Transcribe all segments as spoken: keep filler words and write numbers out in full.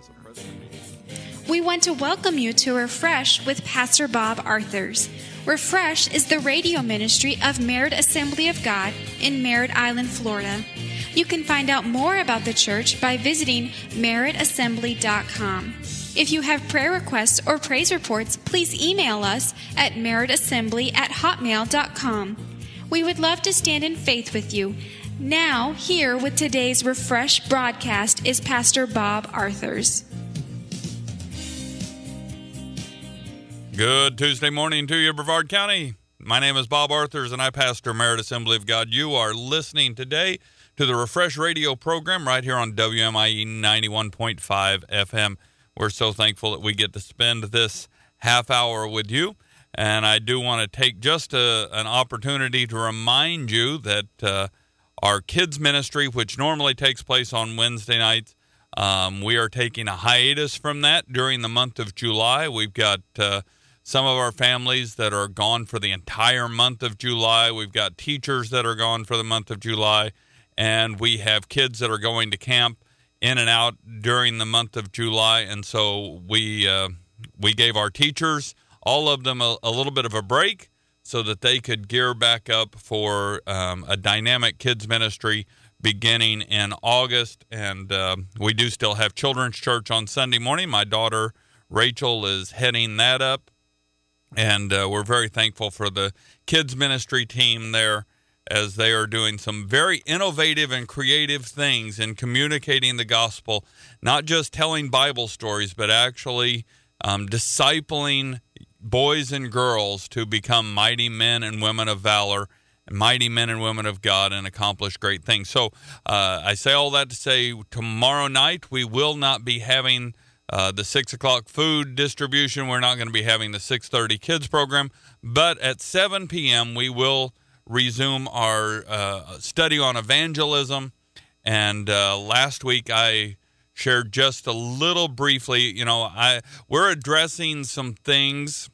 as a press release. We want to welcome you to Refresh with Pastor Bob Arthurs. Refresh is the radio ministry of Merritt Assembly of God in Merritt Island, Florida. You can find out more about the church by visiting merritt assembly dot com. If you have prayer requests or praise reports, please email us at merrittassembly at hotmail dot com. We would love to stand in faith with you. Now, here with today's Refresh broadcast is Pastor Bob Arthurs. Good Tuesday morning to you, Brevard County. My name is Bob Arthurs, and I pastor Merritt Assembly of God. You are listening today to the Refresh radio program right here on W M I E ninety-one point five F M. We're so thankful that we get to spend this half hour with you. And I do want to take just a, an opportunity to remind you that uh, our kids ministry, which normally takes place on Wednesday nights, um, we are taking a hiatus from that during the month of July. We've got uh, some of our families that are gone for the entire month of July. We've got teachers that are gone for the month of July. And we have kids that are going to camp in and out during the month of July. And so we uh, we gave our teachers, all of them, a, a little bit of a break so that they could gear back up for um, a dynamic kids ministry beginning in August. And uh, we do still have children's church on Sunday morning. My daughter, Rachel, is heading that up. And uh, we're very thankful for the kids ministry team there as they are doing some very innovative and creative things in communicating the gospel, not just telling Bible stories, but actually um, discipling boys and girls to become mighty men and women of valor, mighty men and women of God, and accomplish great things. So uh, I say all that to say tomorrow night we will not be having Uh, the six o'clock food distribution. We're not going to be having the six thirty kids program, but at seven p.m. we will resume our uh, study on evangelism. And uh, last week I shared just a little briefly, you know, I we're addressing some things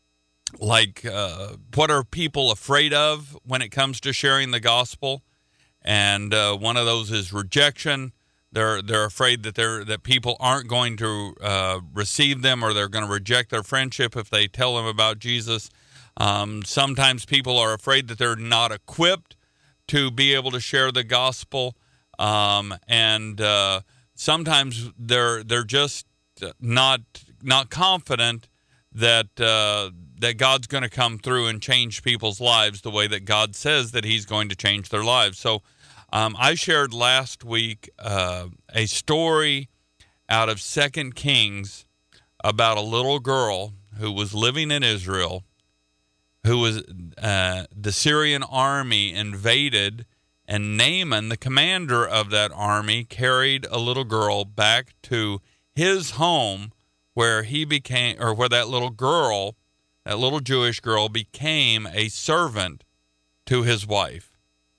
like uh, what are people afraid of when it comes to sharing the gospel, and uh, one of those is rejection. They're they're afraid that they're that people aren't going to uh, receive them, or they're going to reject their friendship if they tell them about Jesus. Um, sometimes people are afraid that they're not equipped to be able to share the gospel, um, and uh, sometimes they're they're just not not confident that uh, that God's going to come through and change people's lives the way that God says that He's going to change their lives. So. Um, I shared last week uh, a story out of Second Kings about a little girl who was living in Israel, who was uh, the Syrian army invaded, and Naaman, the commander of that army, carried a little girl back to his home, where he became, or where that little girl, that little Jewish girl, became a servant to his wife.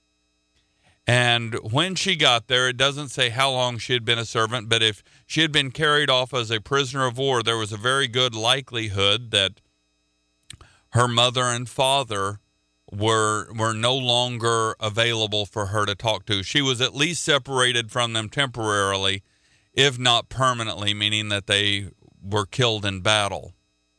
And when she got there, it doesn't say how long she had been a servant, but if she had been carried off as a prisoner of war, there was a very good likelihood that her mother and father were were no longer available for her to talk to. She was at least separated from them temporarily, if not permanently, meaning that they were killed in battle.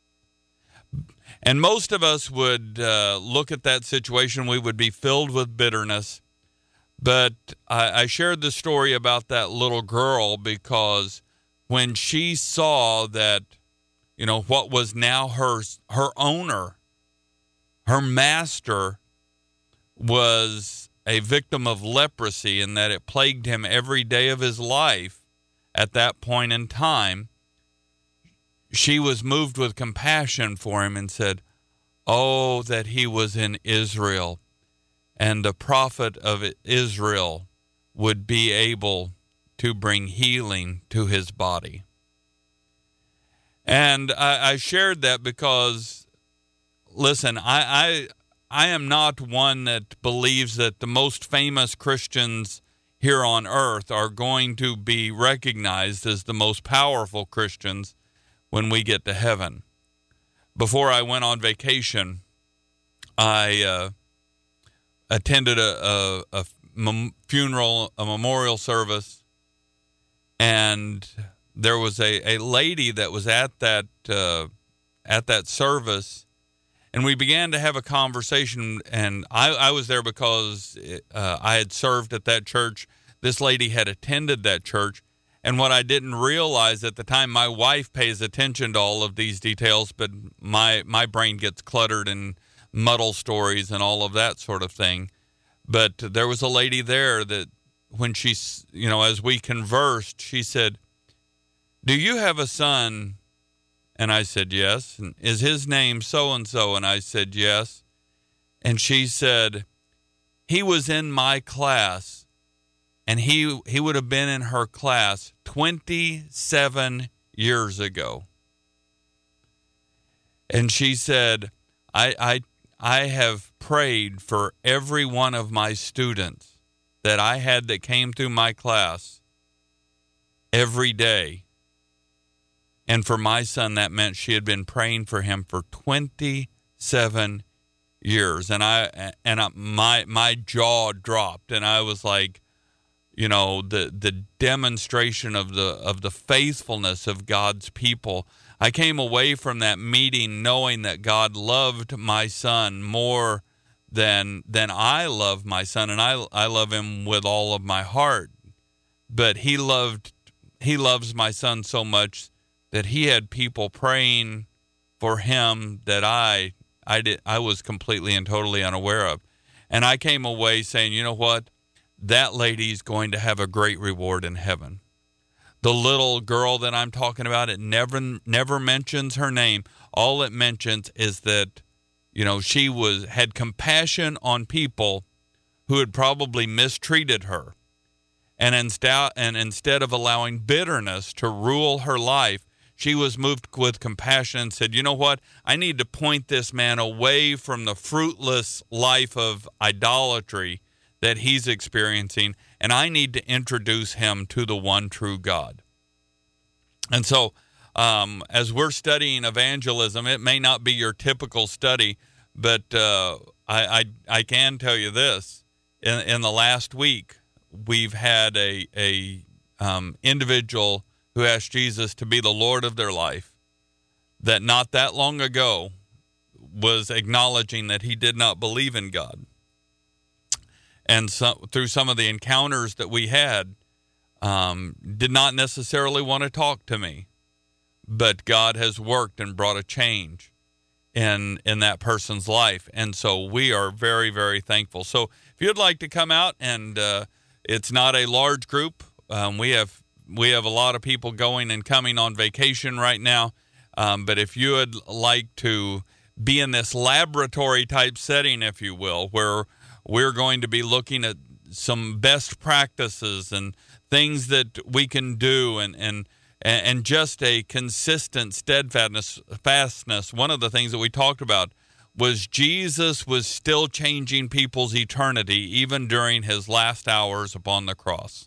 And most of us would uh, look at that situation. We would be filled with bitterness. But I, I shared the story about that little girl because when she saw that, you know, what was now her her owner, her master, was a victim of leprosy and that it plagued him every day of his life at that point in time, she was moved with compassion for him and said, "Oh, that he was in Israel, and the prophet of Israel would be able to bring healing to his body." And I, I shared that because, listen, I, I I am not one that believes that the most famous Christians here on earth are going to be recognized as the most powerful Christians when we get to heaven. Before I went on vacation, I uh, attended a, a, a mem- funeral, a memorial service, and there was a, a lady that was at that uh, at that service, and we began to have a conversation. And I, I was there because uh, I had served at that church. This lady had attended that church. And what I didn't realize at the time, my wife pays attention to all of these details, but my my brain gets cluttered and muddle stories and all of that sort of thing. But there was a lady there that when she, you know, as we conversed, she said, "Do you have a son?" And I said, "Yes." And "Is his name so-and-so?" And I said, "Yes." And she said, "He was in my class. And he he would have been in her class twenty-seven years ago." And she said, I, I, I have prayed for every one of my students that I had that came through my class every day. And for my son, that meant she had been praying for him for twenty-seven years. And I and I, my my jaw dropped, and I was like, you know, the the demonstration of the of the faithfulness of God's people. I came away from that meeting knowing that God loved my son more than than I love my son, and I I love him with all of my heart. But he loved he loves my son so much that he had people praying for him that I I did I was completely and totally unaware of. And I came away saying, you know what? That lady's going to have a great reward in heaven. The little girl that I'm talking about, it never never mentions her name. All it mentions is that, you know, she was had compassion on people who had probably mistreated her. And instead, and instead of allowing bitterness to rule her life, she was moved with compassion and said, you know what? I need to point this man away from the fruitless life of idolatry that he's experiencing, and I need to introduce him to the one true God. And so um, as we're studying evangelism, it may not be your typical study, but uh, I, I I can tell you this. In, in the last week, we've had a, a um, individual who asked Jesus to be the Lord of their life that not that long ago was acknowledging that he did not believe in God. And so, through some of the encounters that we had, um, did not necessarily want to talk to me. But God has worked and brought a change in in that person's life. And so we are very, very thankful. So if you'd like to come out, and uh, it's not a large group. Um, we have we have a lot of people going and coming on vacation right now. Um, but if you would like to be in this laboratory type setting, if you will, where we're going to be looking at some best practices and things that we can do, and and and just a consistent steadfastness. Fastness. One of the things that we talked about was Jesus was still changing people's eternity even during his last hours upon the cross.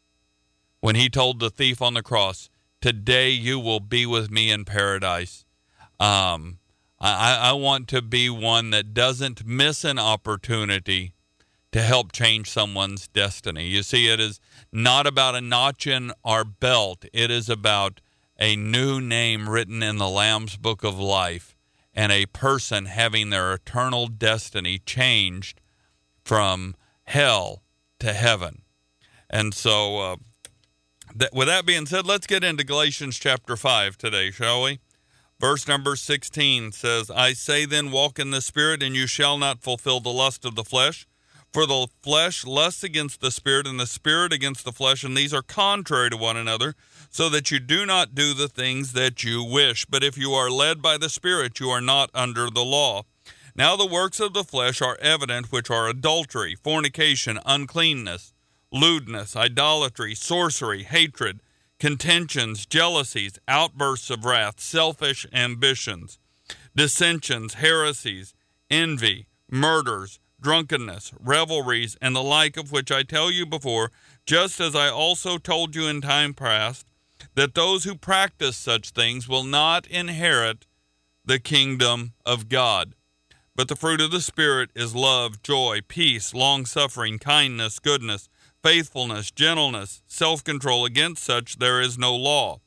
When he told the thief on the cross, "Today you will be with me in paradise." Um, I, I want to be one that doesn't miss an opportunity to help change someone's destiny. You see, it is not about a notch in our belt. It is about a new name written in the Lamb's Book of Life, and a person having their eternal destiny changed from hell to heaven. And so, uh, that, with that being said, let's get into Galatians chapter five today, shall we? Verse number sixteen says, "I say then, walk in the Spirit, and you shall not fulfill the lust of the flesh. For the flesh lusts against the Spirit, and the Spirit against the flesh, and these are contrary to one another, so that you do not do the things that you wish. But if you are led by the Spirit, you are not under the law. Now the works of the flesh are evident, which are adultery, fornication, uncleanness, lewdness, idolatry, sorcery, hatred, contentions, jealousies, outbursts of wrath, selfish ambitions, dissensions, heresies, envy, murders, drunkenness, revelries, and the like, of which I tell you before, just as I also told you in time past, that those who practice such things will not inherit the kingdom of God. But the fruit of the Spirit is love, joy, peace, long-suffering, kindness, goodness, faithfulness, gentleness, self-control. Against such there is no law.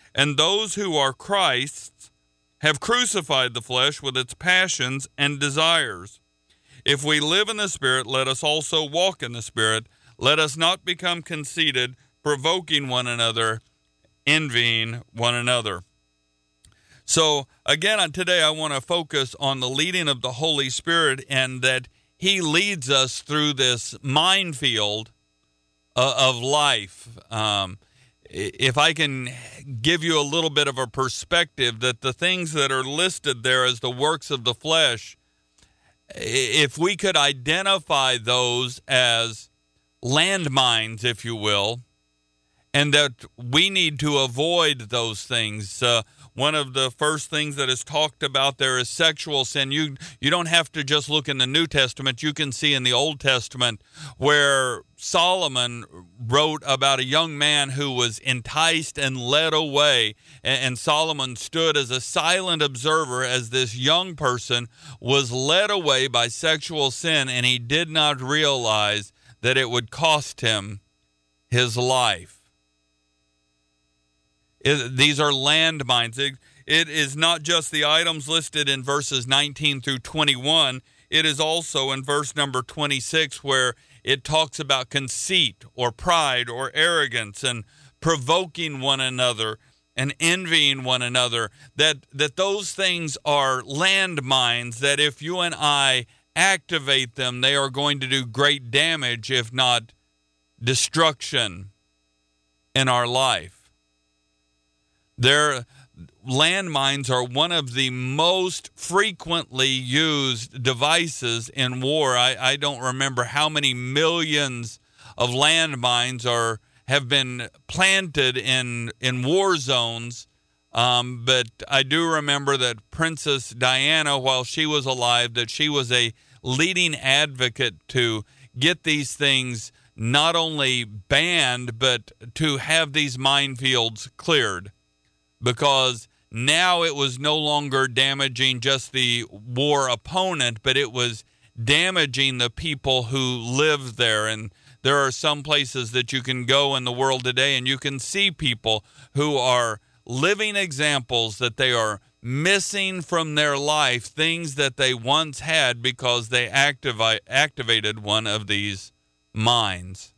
And those who are Christ's have crucified the flesh with its passions and desires. If we live in the Spirit, let us also walk in the Spirit. Let us not become conceited, provoking one another, envying one another. So, again, today I want to focus on the leading of the Holy Spirit, and that He leads us through this minefield uh, of life. Um, if I can give you a little bit of a perspective, that the things that are listed there as the works of the flesh, if we could identify those as landmines, if you will, and that we need to avoid those things. Uh, one of the first things that is talked about there is sexual sin. You you don't have to just look in the New Testament. You can see in the Old Testament where Solomon wrote about a young man who was enticed and led away, and, and Solomon stood as a silent observer as this young person was led away by sexual sin, and he did not realize that it would cost him his life. It, these are landmines. It, it is not just the items listed in verses nineteen through twenty-one. It is also in verse number twenty-six where it talks about conceit or pride or arrogance and provoking one another and envying one another. That, that those things are landmines, that if you and I activate them, they are going to do great damage, if not destruction, in our life. Their landmines are one of the most frequently used devices in war. I, I don't remember how many millions of landmines are have been planted in in war zones, um, but I do remember that Princess Diana, while she was alive, that she was a leading advocate to get these things not only banned, but to have these minefields cleared. Because now it was no longer damaging just the war opponent, but it was damaging the people who lived there. And there are some places that you can go in the world today and you can see people who are living examples that they are missing from their life things that they once had because they activi- activated one of these mines.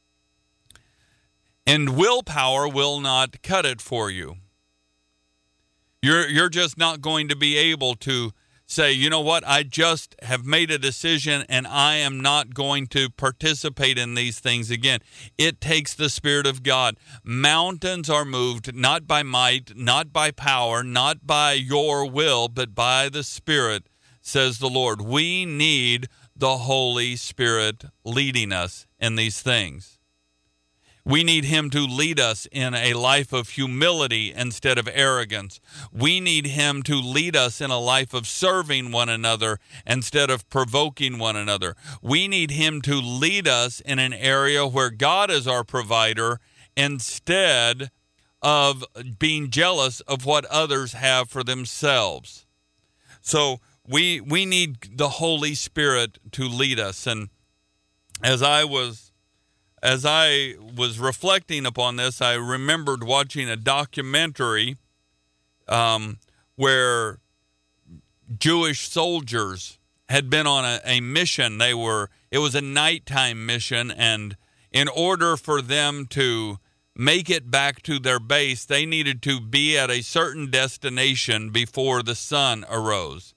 And willpower will not cut it for you. You're you're just not going to be able to say, you know what, I just have made a decision and I am not going to participate in these things again. It takes the Spirit of God. Mountains are moved not by might, not by power, not by your will, but by the Spirit, says the Lord. We need the Holy Spirit leading us in these things. We need Him to lead us in a life of humility instead of arrogance. We need Him to lead us in a life of serving one another instead of provoking one another. We need Him to lead us in an area where God is our provider instead of being jealous of what others have for themselves. So we we need the Holy Spirit to lead us. And as I was As I was reflecting upon this, I remembered watching a documentary um, where Jewish soldiers had been on a, a mission. They were, it was a nighttime mission, and in order for them to make it back to their base, they needed to be at a certain destination before the sun arose.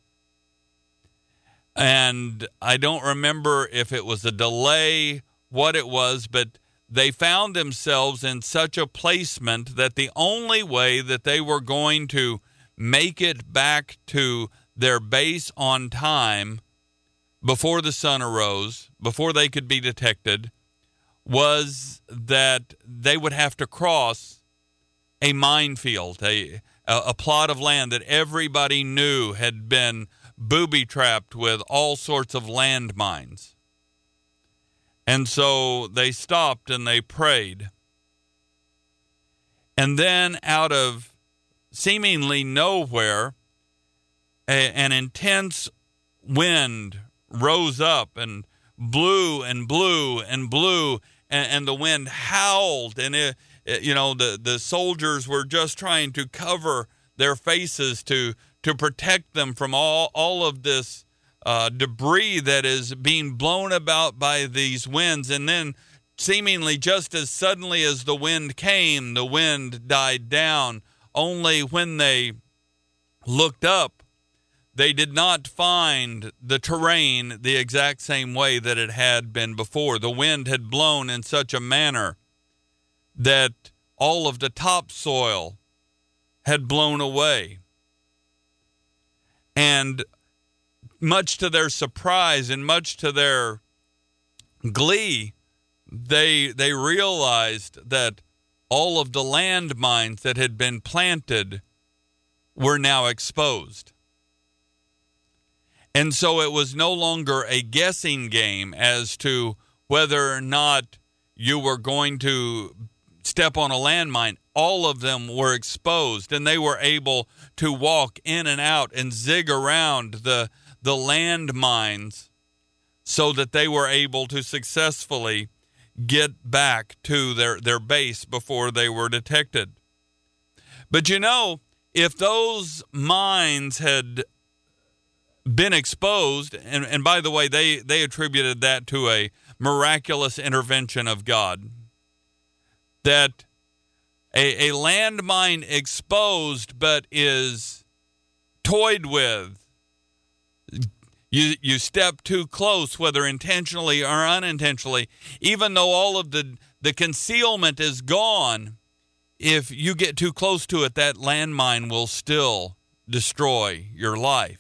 And I don't remember if it was a delay, what it was, but they found themselves in such a placement that the only way that they were going to make it back to their base on time before the sun arose, before they could be detected, was that they would have to cross a minefield, a, a plot of land that everybody knew had been booby-trapped with all sorts of landmines. And so they stopped and they prayed. And then out of seemingly nowhere, a, an intense wind rose up and blew and blew and blew, and, and the wind howled, and it, you know, the, the soldiers were just trying to cover their faces to to protect them from all, all of this uh, debris that is being blown about by these winds. And then seemingly just as suddenly as the wind came, the wind died down. Only when they looked up, they did not find the terrain the exact same way that it had been before. The wind had blown in such a manner that all of the topsoil had blown away. And much to their surprise and much to their glee, they they realized that all of the landmines that had been planted were now exposed. And so it was no longer a guessing game as to whether or not you were going to step on a landmine. All of them were exposed, and they were able to walk in and out and zig around the, the landmines so that they were able to successfully get back to their, their base before they were detected. But you know, if those mines had been exposed, and, and by the way, they, they attributed that to a miraculous intervention of God, that a, a landmine exposed but is toyed with, you you step too close, whether intentionally or unintentionally, even though all of the, the concealment is gone, if you get too close to it, that landmine will still destroy your life.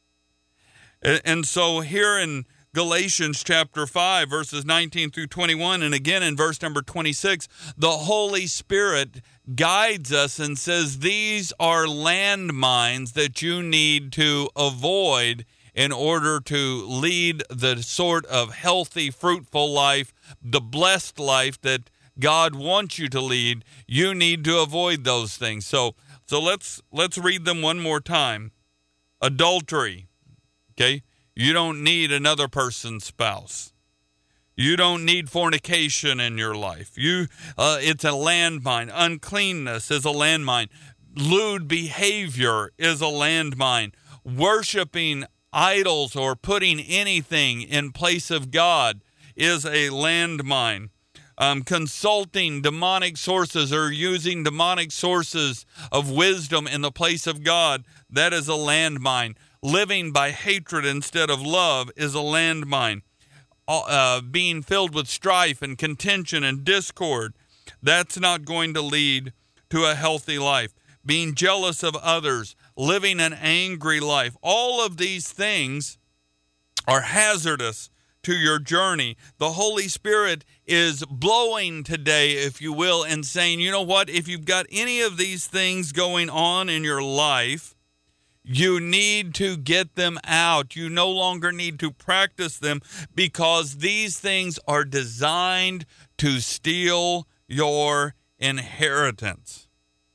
And so here in Galatians chapter five, verses nineteen through twenty-one, and again in verse number twenty-six, the Holy Spirit guides us and says these are landmines that you need to avoid in order to lead the sort of healthy, fruitful life, the blessed life that God wants you to lead. You need to avoid those things. So, so let's let's read them one more time. Adultery. Okay, you don't need another person's spouse. You don't need fornication in your life. You, uh, it's a landmine. Uncleanness is a landmine. Lewd behavior is a landmine. Worshiping idols or putting anything in place of God is a landmine. Um, consulting demonic sources or using demonic sources of wisdom in the place of God, that is a landmine. Living by hatred instead of love is a landmine. Uh, being filled with strife and contention and discord, that's not going to lead to a healthy life. Being jealous of others, living an angry life, all of these things are hazardous to your journey. The Holy Spirit is blowing today, if you will, and saying, you know what, if you've got any of these things going on in your life, you need to get them out. You no longer need to practice them because these things are designed to steal your inheritance.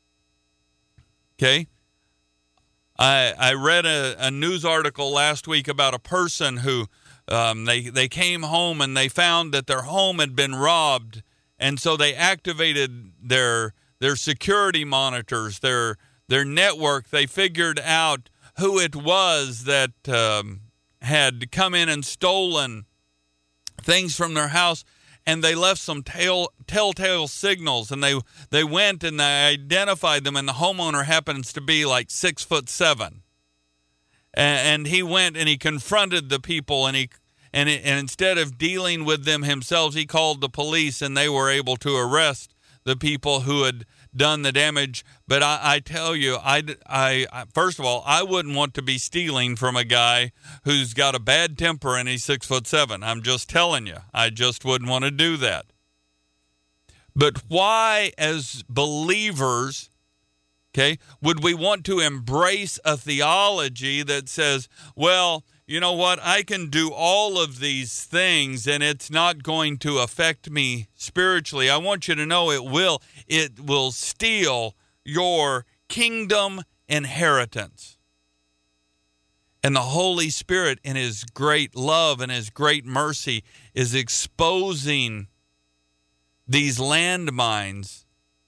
Okay? I I read a, a news article last week about a person who um, they, they came home and they found that their home had been robbed, and so they activated their their security monitors, their their network. They figured out who it was that um, had come in and stolen things from their house, and they left some tail, telltale signals, and they they went and they identified them, and the homeowner happens to be like six foot seven, and, and he went and he confronted the people, and he and, it, and instead of dealing with them himself, he called the police, and they were able to arrest the people who had done the damage. But I, I tell you, I, I, first of all, I wouldn't want to be stealing from a guy who's got a bad temper and he's six foot seven. I'm just telling you, I just wouldn't want to do that. But why, as believers, okay, would we want to embrace a theology that says, well, you know what, I can do all of these things and it's not going to affect me spiritually? I want you to know it will. It will steal your kingdom inheritance. And the Holy Spirit, in his great love and his great mercy, is exposing these landmines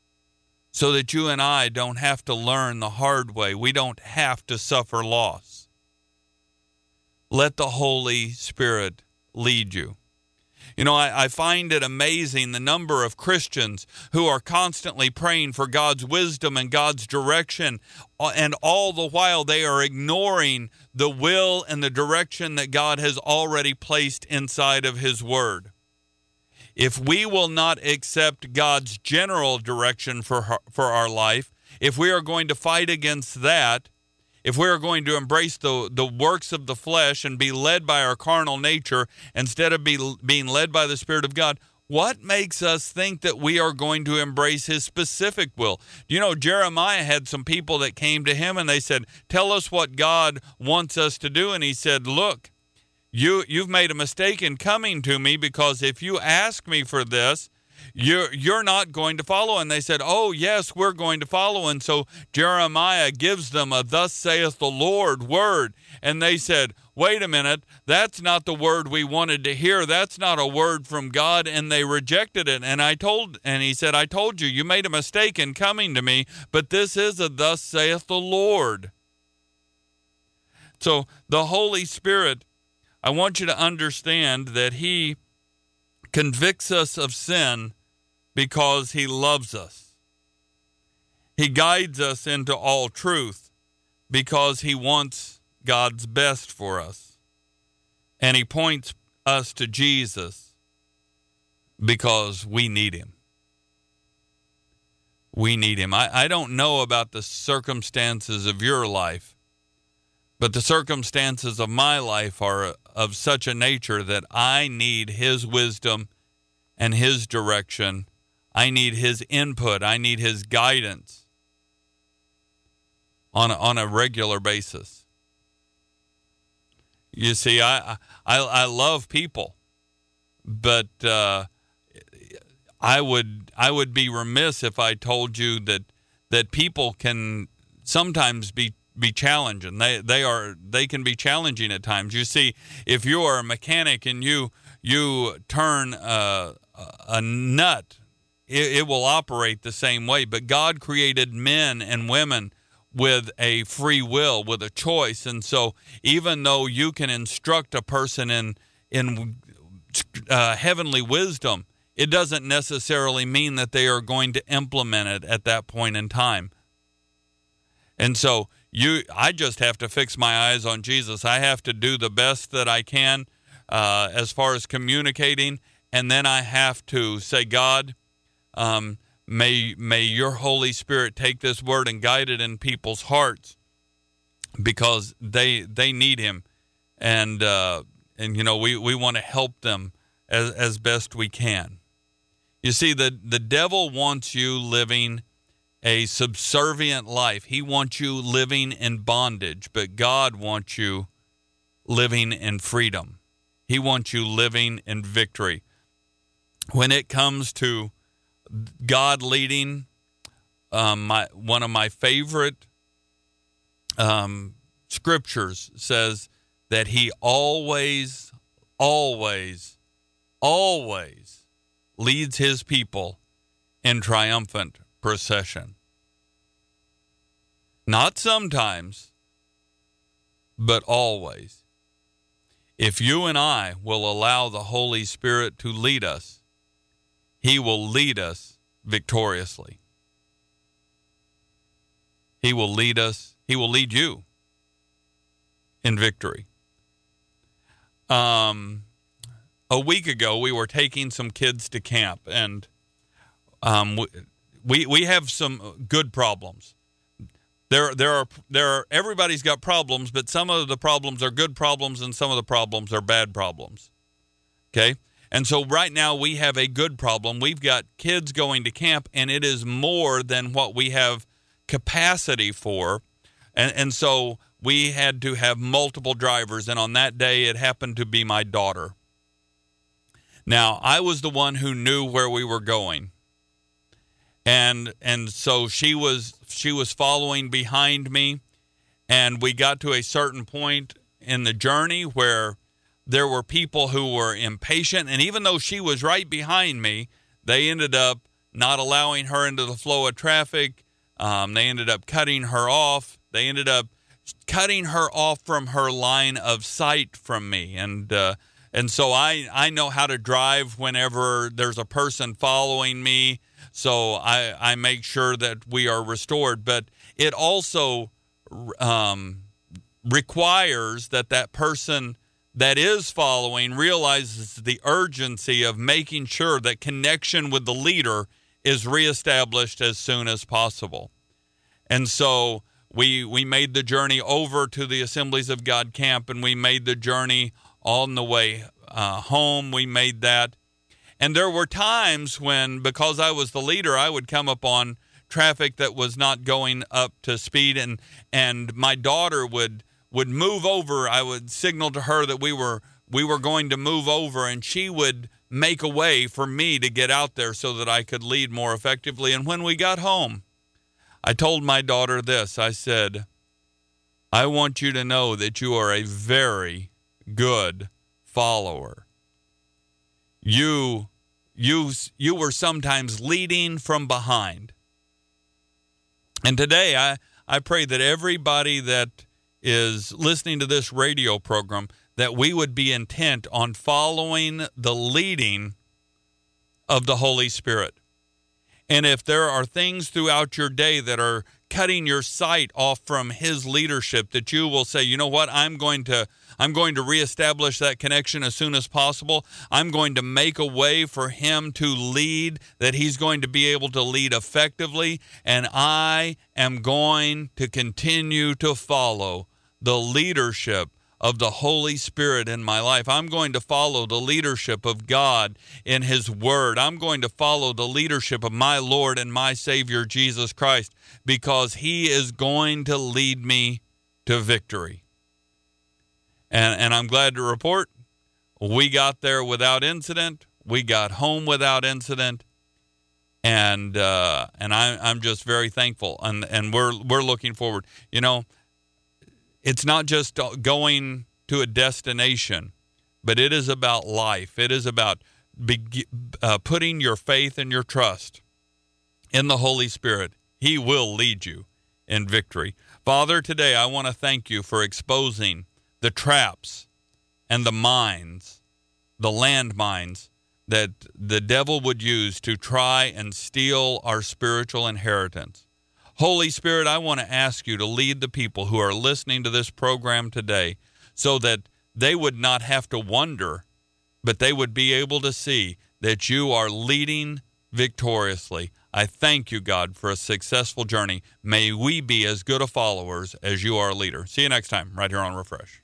so that you and I don't have to learn the hard way. We don't have to suffer loss. Let the Holy Spirit lead you. You know, I, I find it amazing the number of Christians who are constantly praying for God's wisdom and God's direction, and all the while they are ignoring the will and the direction that God has already placed inside of His Word. If we will not accept God's general direction for for our life, if we are going to fight against that, if we are going to embrace the, the works of the flesh and be led by our carnal nature instead of be, being led by the Spirit of God, what makes us think that we are going to embrace His specific will? You know, Jeremiah had some people that came to him and they said, tell us what God wants us to do. And he said, look, you, you've made a mistake in coming to me, because if you ask me for this, You're, you're not going to follow. And they said, oh, yes, we're going to follow. And so Jeremiah gives them a thus saith the Lord word. And they said, wait a minute, that's not the word we wanted to hear. That's not a word from God. And they rejected it. And I told, and he said, I told you, you made a mistake in coming to me, but this is a thus saith the Lord. So the Holy Spirit, I want you to understand that He convicts us of sin because He loves us. He guides us into all truth because He wants God's best for us. And He points us to Jesus because we need Him. We need Him. I, I don't know about the circumstances of your life, but the circumstances of my life are of such a nature that I need His wisdom and His direction. I need His input. I need His guidance on a, on a regular basis. You see, I I, I love people, but uh, I would I would be remiss if I told you that that people can sometimes be be challenging. They they are they can be challenging at times. You see, if you are a mechanic and you you turn uh, a nut, it, it will operate the same way. But God created men and women with a free will, with a choice, and so even though you can instruct a person in in uh, heavenly wisdom, it doesn't necessarily mean that they are going to implement it at that point in time. And so you, I just have to fix my eyes on Jesus. I have to do the best that I can uh, as far as communicating, and then I have to say, God, um, may may your Holy Spirit take this word and guide it in people's hearts, because they they need Him, and uh, and you know we, we want to help them as as best we can. You see, the the devil wants you living a subservient life. He wants you living in bondage, but God wants you living in freedom. He wants you living in victory. When it comes to God leading, um, my one of my favorite um, scriptures says that He always, always, always leads His people in triumphant procession. Not sometimes, but always. If you and I will allow the Holy Spirit to lead us, He will lead us victoriously. He will lead us, He will lead you in victory. Um, a week ago, we were taking some kids to camp, and um, we, we we have some good problems. There there are there are everybody's got problems, but some of the problems are good problems, and some of the problems are bad problems. Okay? And so right now we have a good problem. We've got kids going to camp, and it is more than what we have capacity for. And, and so we had to have multiple drivers, and on that day it happened to be my daughter. Now, I was the one who knew where we were going. And and so she was she was following behind me, and we got to a certain point in the journey where there were people who were impatient, and even though she was right behind me, they ended up not allowing her into the flow of traffic. Um, they ended up cutting her off. They ended up cutting her off from her line of sight from me. And uh, and so I, I know how to drive whenever there's a person following me. So I, I make sure that we are restored. But it also um, requires that that person that is following realizes the urgency of making sure that connection with the leader is reestablished as soon as possible. And so we we made the journey over to the Assemblies of God camp, and we made the journey on the way uh, home. We made that. And there were times when, because I was the leader, I would come up on traffic that was not going up to speed, and and my daughter would would move over. I would signal to her that we were we were going to move over, and she would make a way for me to get out there so that I could lead more effectively. And when we got home, I told my daughter this. I said, I want you to know that you are a very good follower. You you you were sometimes leading from behind. And today I, I pray that everybody that is listening to this radio program, that we would be intent on following the leading of the Holy Spirit. And if there are things throughout your day that are cutting your sight off from his leadership, that you will say, you know what, I'm going to I'm going to reestablish that connection as soon as possible. I'm going to make a way for him to lead, that he's going to be able to lead effectively, and I am going to continue to follow the leadership of the Holy Spirit in my life. I'm going to follow the leadership of God in his word. I'm going to follow the leadership of my Lord and my Savior, Jesus Christ, because he is going to lead me to victory. And, and I'm glad to report we got there without incident. We got home without incident. And uh, and I, I'm just very thankful. And, and we're we're looking forward. You know, it's not just going to a destination, but it is about life. It is about be, uh, putting your faith and your trust in the Holy Spirit. He will lead you in victory. Father, today I want to thank you for exposing the traps and the mines, the landmines that the devil would use to try and steal our spiritual inheritance. Holy Spirit, I want to ask you to lead the people who are listening to this program today so that they would not have to wonder, but they would be able to see that you are leading victoriously. I thank you, God, for a successful journey. May we be as good a followers as you are a leader. See you next time right here on Refresh.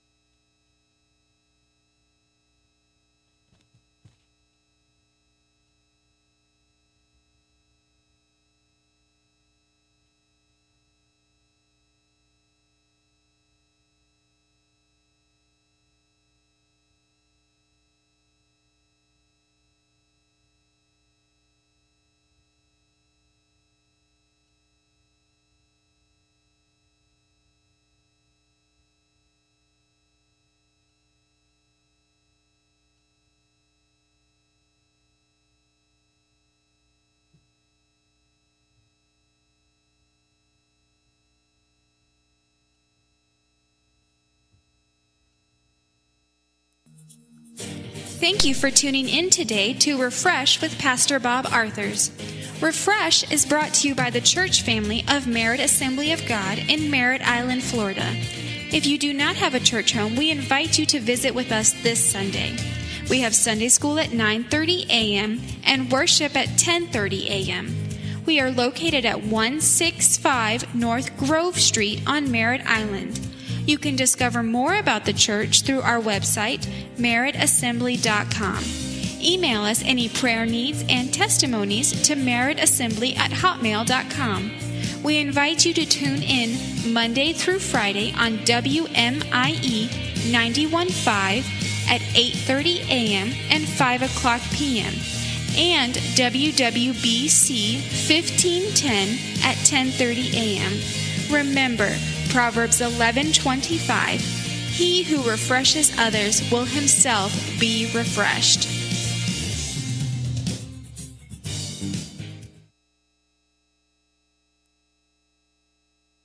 Thank you for tuning in today to Refresh with Pastor Bob Arthurs. Refresh is brought to you by the church family of Merritt Assembly of God in Merritt Island, Florida. If you do not have a church home, we invite you to visit with us this Sunday. We have Sunday school at nine thirty a.m. and worship at ten thirty a.m. We are located at one sixty-five North Grove Street on Merritt Island. You can discover more about the church through our website, merritt assembly dot com. Email us any prayer needs and testimonies to merrittassembly at hotmail dot com. We invite you to tune in Monday through Friday on W M I E ninety-one point five at eight thirty a.m. and five o'clock p.m. and W W B C fifteen ten at ten thirty a.m. Remember, Proverbs eleven twenty-five, he who refreshes others will himself be refreshed.